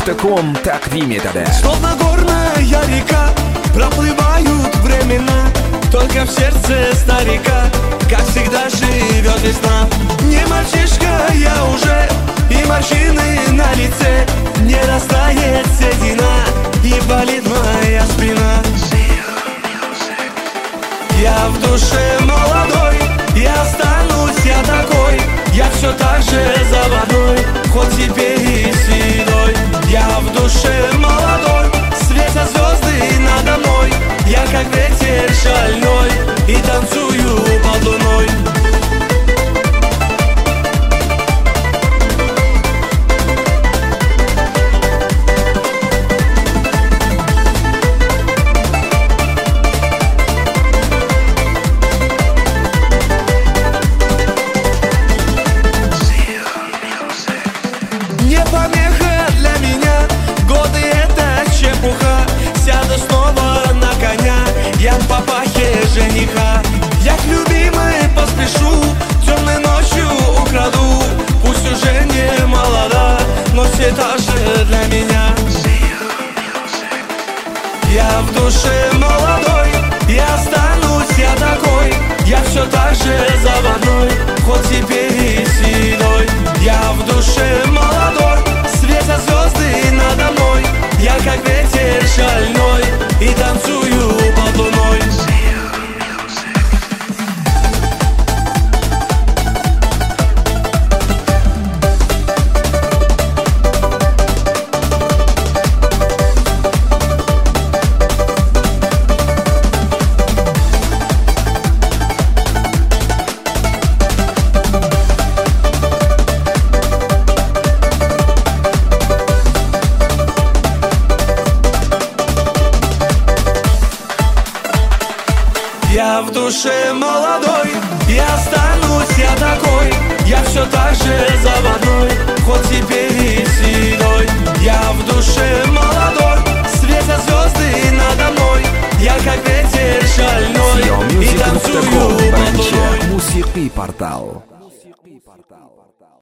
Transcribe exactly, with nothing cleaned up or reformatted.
точка ком. Такви метода. Словно горная река, проплывают времена, только в сердце старика, как всегда, живет весна. Не мальчишка я уже, и морщины на лице, не растает седина, и болит моя спина. Я в душе молодой, и останусь я такой. Я все так же заводной, хоть теперь и седой. Я в душе молодой, светят звезды надо мной. Я как ветер шальной, и танцую под луной. Не помеха для меня, годы это чепуха. Сяду снова на коня, я в папахе жениха. Я к любимой поспешу, темной ночью украду. Пусть уже не молода, но все та же для меня. Я в душе молодой, и останусь я такой. Я все так же заводной, хоть теперь и седой. Я в душе молодой, светят звезды надо мной. Я как ветер шальной, и танцую под луной. Я в душе молодой, и останусь я такой. Я все так же заводной, хоть теперь и седой. Я в душе молодой, светят звезды надо мной. Я как ветер шальной, и танцую под луной. Музыкальный портал.